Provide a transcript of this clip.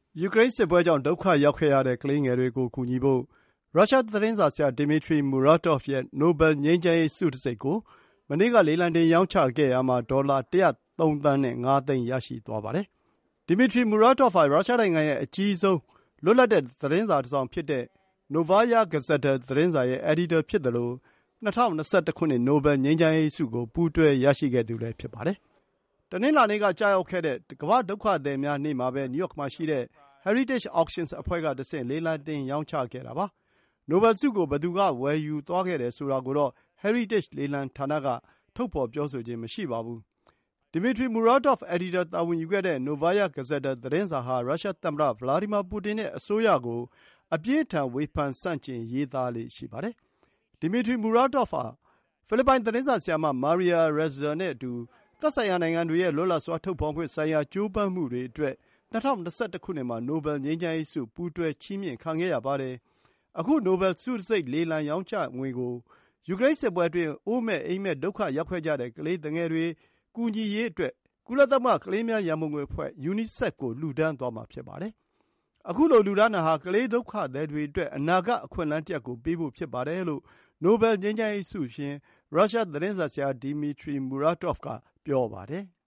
ယူကရိန်းစစ်ပွဲကြောင့်ဒုက္ခရောက်ခဲ့ရတဲ့ကလေးငယ်တွေကိုကူညီဖို့ရုရှားသတင်းစာဆရာ Dmitry Muratov ရဲ့ နိုဘယ်ငြိမ်းချမ်းရေးဆုတံဆိပ်ကိုမနေ့ကလေလံတင်ရောင်းချခဲ့ရာမှာဒေါ်လာ103 သန်းနဲ့5 သိန်းရရှိသွားပါတယ်။ Dmitry Muratov ဟာရုရှားနိုင်ငံရဲ့အကြီးဆုံးလွတ်လပ်တဲ့သတင်းစာတစ်စောင်ဖြစ်တဲ့ Novaya Gazeta သတင်းစာရဲ့အယ်ဒီတာဖြစ်သလို2021 ခုနှစ်နိုဘယ်ငြိမ်းချမ်းရေးဆုကိုပူးတွဲရရှိခဲ့သူလည်းဖြစ်ပါတယ်။ တနင်္လာနေ့ကကျရောက်ခဲ့တဲ့ကမ္ဘာ့ဒုက္ခသည်များနေ့မှာပဲနယူးယောက်မှာရှိတဲ့ Heritage Auctions အဖွဲ့ကတဆင့်လေလံတင်ရောင်းချခဲ့တာပါ။ နိုဘယ်ဆုကိုဘယ်သူကဝယ်ယူသွားခဲ့တယ်ဆိုတာကိုတော့ Heritage လေလံဌာနကထုတ်ဖော်ပြောဆိုခြင်းမရှိပါဘူး။ Dmitry Muratov အယ်ဒီတာတာဝန်ယူခဲ့တဲ့ Novaya Gazeta သတင်းစာဟာရုရှားသမ္မတ Vladimir Putin ရဲ့အစိုးရကိုအပြင်းအထန်ဝေဖန်ဆန့်ကျင်ရေးသားလေ့ရှိပါတယ်။ Dmitry Muratov ဟာဖိလစ်ပိုင်သတင်းစာဆရာမ Maria Ressa နဲ့အတူသက်ဆိုင်ရာနိုင်ငံတွေရဲ့လွတ်လပ်စွာထုတ်ဖော်ခွင့်ဆိုင်ရာကြိုးပမ်းမှုတွေအတွက်2021 ခုနှစ်မှာနိုဘယ်ငြိမ်းချမ်းရေးဆုပူးတွဲချီးမြှင့်ခံခဲ့ရပါတယ်။ အခုနိုဘယ်ဆုတံဆိပ်လေလံရောင်းချငွေကိုယူကရိန်းစစ်ပွဲအတွင်းအိုးမဲ့အိမ်မဲ့ဒုက္ခရောက်ခဲ့ကြတဲ့ကလေးသူငယ်တွေကူညီရေးအတွက်ကုလသမဂ္ဂကလေးများရန်ပုံငွေအဖွဲ့ UNICEF ကိုလှူဒါန်းသွားမှာဖြစ်ပါတယ်။ ခုလိုလှူဒါန်းတာဟာကလေးဒုက္ခသည်တွေအတွက်အနာဂတ်အခွင့်အလမ်းတစ်ရပ်ကိုပေးဖို့ဖြစ်ပါတယ်လို့နိုဘယ်ငြိမ်းချမ်းရေးဆုရှင်ရုရှားသတင်းစာဆရာ Dmitry Muratov ကပြောပါတယ်။